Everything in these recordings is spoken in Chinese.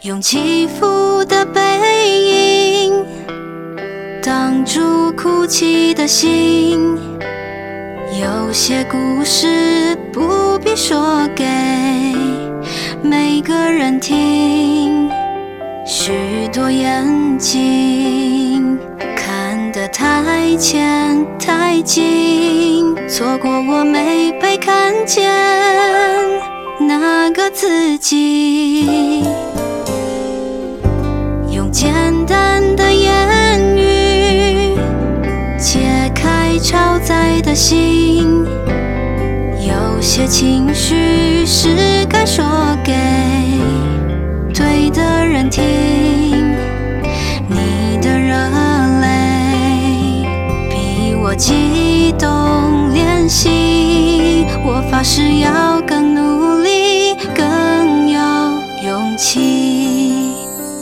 用起伏的背影挡住哭泣的心，有些故事不必说给每个人听，许多眼睛看得太浅太近，错过我没被看见那个自己。用简单的言语解开超载的心，有些情绪是该说给对的人听。你的热泪比我激动练习，我发誓要更努力更有勇气。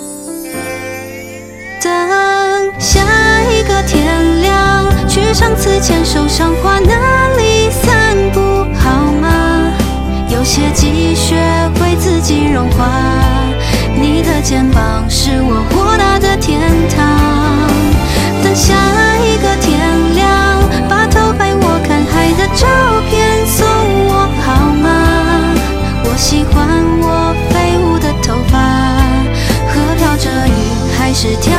等下一个天亮，去上次牵手赏花那里散步好吗？有些积雪会自己融化，你的肩膀是我豁达的天堂。等下一个天亮，把偷拍我看海的照片送我好吗？我喜欢我飞舞的头发，和飘着雨还是跳